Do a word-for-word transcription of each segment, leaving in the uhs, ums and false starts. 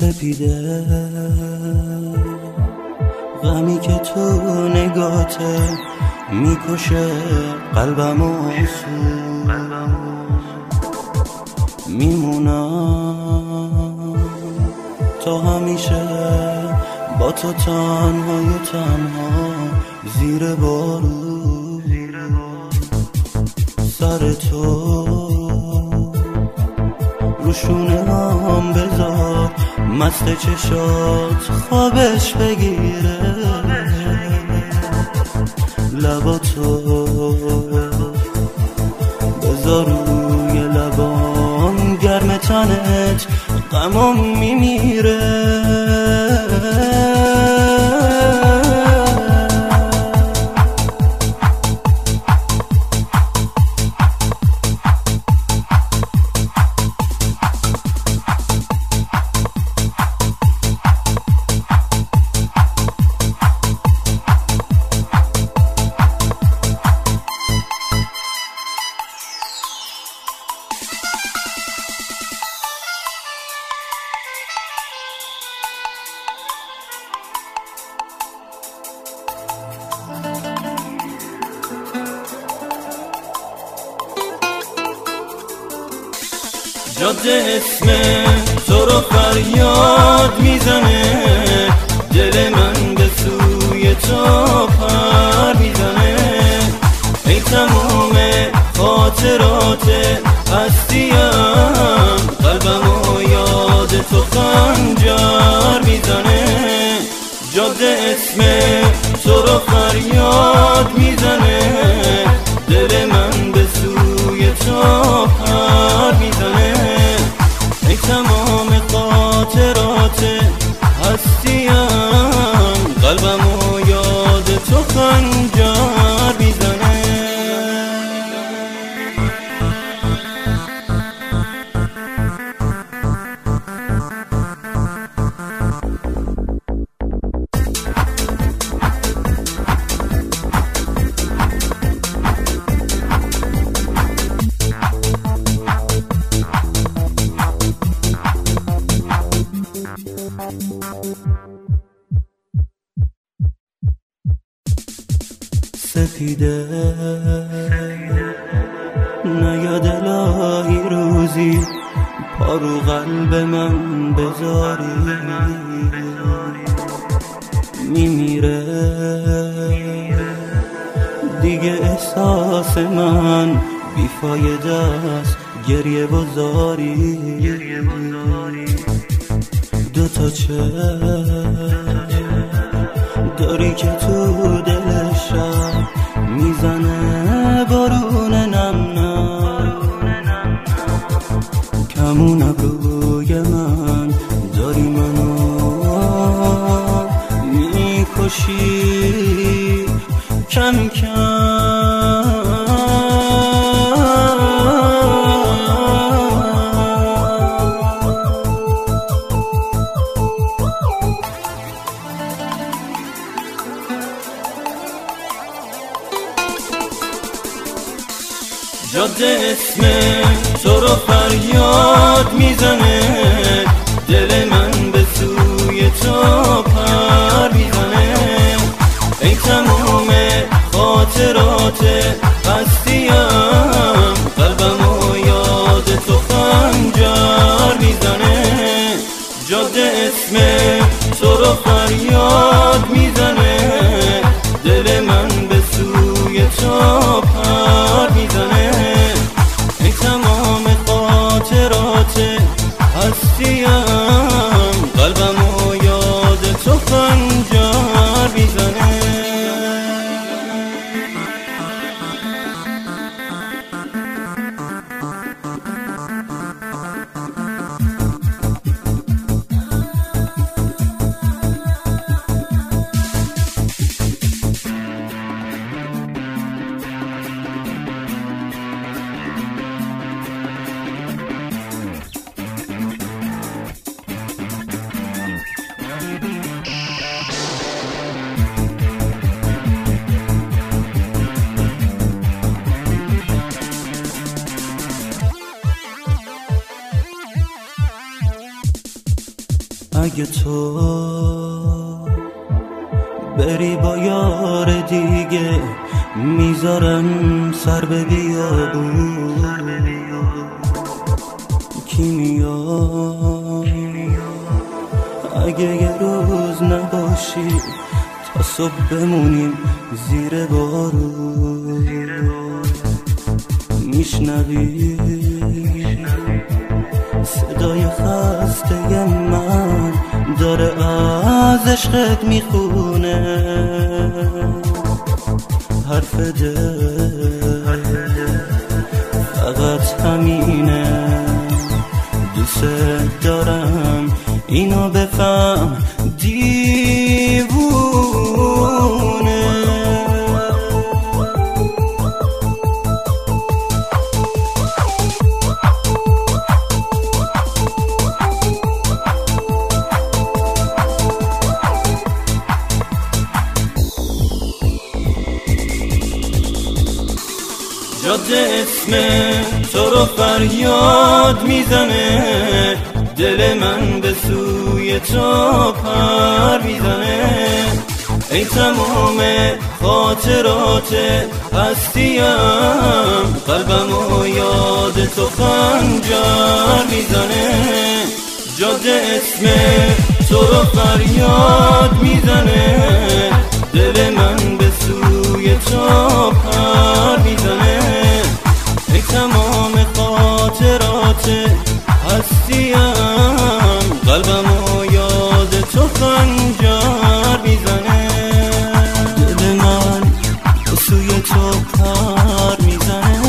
سپیده غمی که تو نگاته میکشه قلبم و میمونم تا همیشه با تو تنهای تنها زیر بارون سر تو روشونه هم بذار مست چشات خوابش بگیره لباتو بذار روی لبام گرم تنت غمم میمیره جاده اسم تو رو فریاد میزنه، دل من به سوی تو پر میزنه. ای تموم خاطرات هستیم، قلبم و یاد تو خنجر میزنه. جاده اسم تو رو فریاد میزنه، دل من به سوی تو پر میزنه. ای تمام خاطرات هستیم، قلبم و یاد تو خنجر میزنه. سپیده نیاد الهی روزی پارو قلب من بذاری، میمیره دیگه احساس من بیفایده است، گریه و زاری. دوتا چشم داری که تو دل شب میزنه بارون نم نم. کمون ابروی من داری منو میکشی کم کم. جاده اسم تو رو فریاد میزنه، دل من به سوی تو پر میزنه. ای تموم خاطرات هستیم، قلبم و یاد تو خنجر میزنه. جاده اسم تو رو فریاد میزنه، دل من به سوی تو پر میزنه. ای تمام خاطرات هستیم، قلبم و یاد تو خنجر میزنه. اگه تو بری با یار دیگه میذارم سر به بیابون کی میاد اگه یه روز نباشی تا صبح بمونیم زیر بارون میشنوی صدای خسته من داره از عشقت میخونه حرف دل فقط همینه دوست دارم اینو بفهم دیوونه جاده اسم تو رو فریاد میزنه دل من به سوی تو پر میزنه ای تمام خاطرات هستیم قلبم و یاد تو خنجر میزنه جاده اسم تو رو فریاد میزنه دل من به سوی تو پر میزنه ای تمام خاطرات هستیم قلبم و یاد تو خنجر میزنه دل من به سوی تو پر میزنه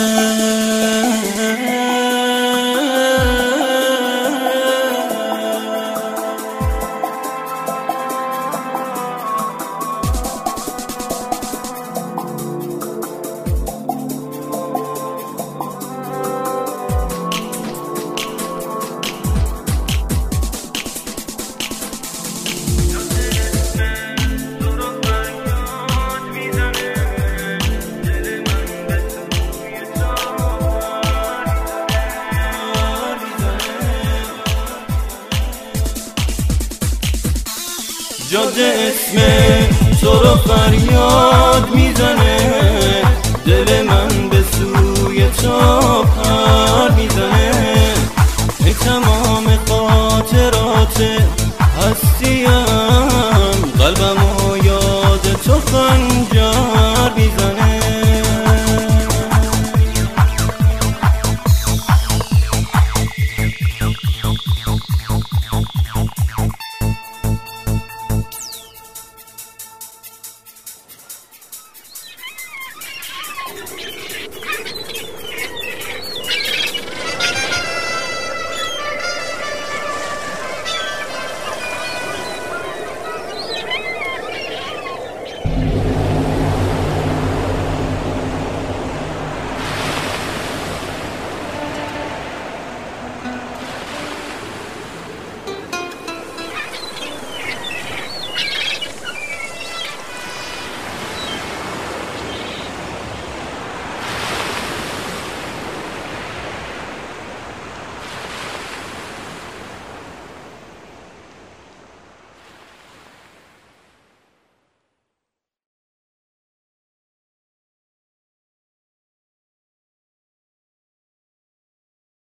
جاده اسم تو رو فریاد میزنه دل من به سوی تو پر میزنه ای تمام